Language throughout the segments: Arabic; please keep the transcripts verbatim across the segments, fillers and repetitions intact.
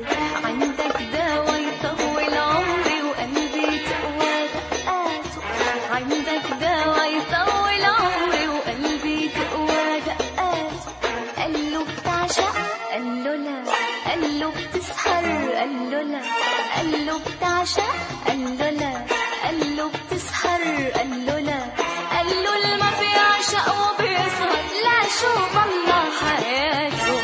عندك دوا يطول عمري وقلبي تقوى دقاته. عندك دوا يطول عمري وقلبي تقوى دقاته. قال له بتعشق قال له لا، قال له بتسهر قال له لا، قال له بتعشق قال له لا، قال له بتسهر قال له لا، قال له اللي ما بيعشق وبيسهر لا شو ضل حياته.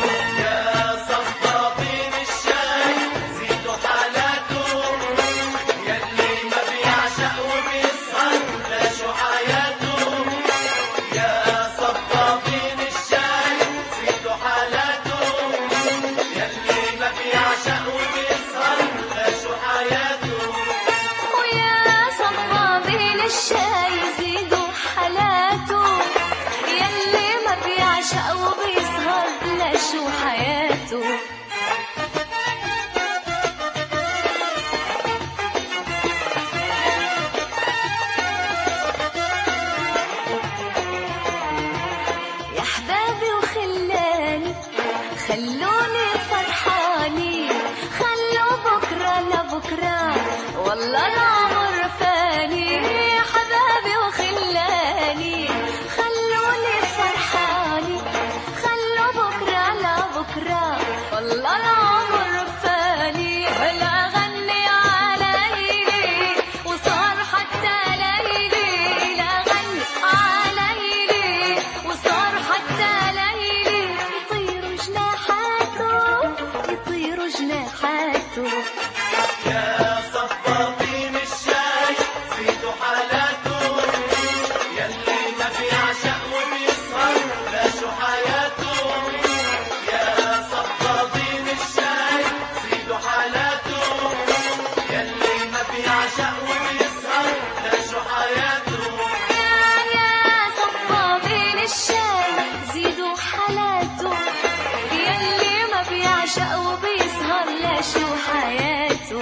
خلوني فرحاني خلوا بكرة لبكرة والله العمر فاني. يا حبابي وخلاني خلوني فرحاني خلوا بكرة لبكرة والله العمر فاني. هلا غني على ليلي وصار حتى ليلي، لا غني على ليلي وصار حتى ليلي. يطيروا جناحاته يطيروا جناحاته. يا صفاطين الشاي زيدوا حالاته، يلي ما بيعشق وبيسهر لا شو حياته. يا صفاطين الشاي زيدوا حالاته، يلي ما بيعشق وبيسهر لا شو حياته. يا صفاطين الشاي زيدوا حالاته، يلي ما بيعشق وبيسهر لا شو حياته.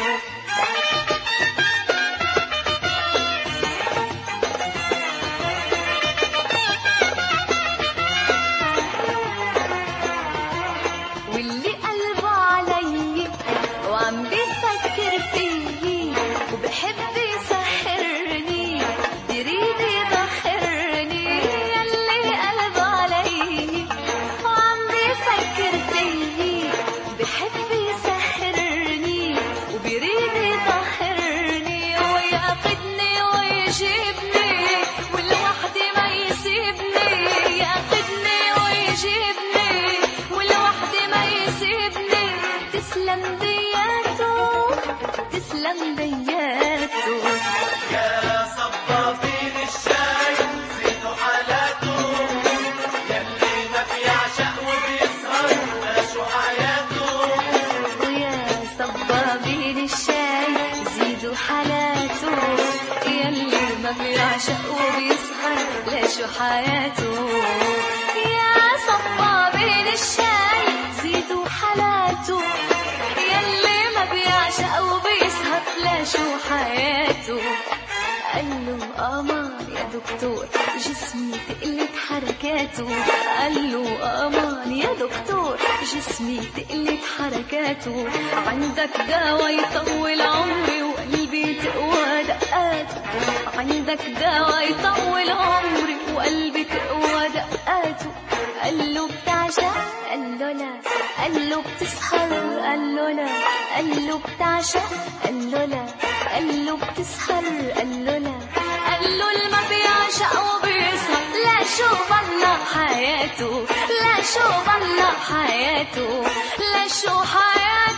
واللي قلبه علي وعم بيفكر فيي وبحب يسحرني بريد يضحرني. يلي قلبه علي وعم بيفكر فيي بحب يسحرني وبريد يضحرني. وياخدني ويجيبني والوحدي ما يسيبني، ياخدني ويجيبني والوحدي ما يسيبني. تسلم دياته تسلم دياته. يا صفاطين الشاي زيدوا حالاته، يلي ما بيعشق وبيسهر لا شو حياته. ويا صبابين الشاي زيدوا حالاته، يلي ما بيعشق وبيسهر لا شو حياته. يا صبابين الشاي زيدوا حالاته، يلي ما بيعشق وبيسهر لا شو حياته. قال له امان يا دكتور جسمي تقلت حركاته، قال له امان يا دكتور جسمي تقلت حركاته. عندك دوا يطول عمري وقلبي تقوى دقاته. عندك دوا يطول عمري وقلبي تقوى دقاته. قال له بتعشق قال له لا، قال له بتسهر قال له لا، قال له بتعشق قال له لا، قال له بتسهر قال له لا، قال له اللي ما بيعشق وبيسهر لا شو ضل حياته، لا شو ضل حياته، لا شو حياته.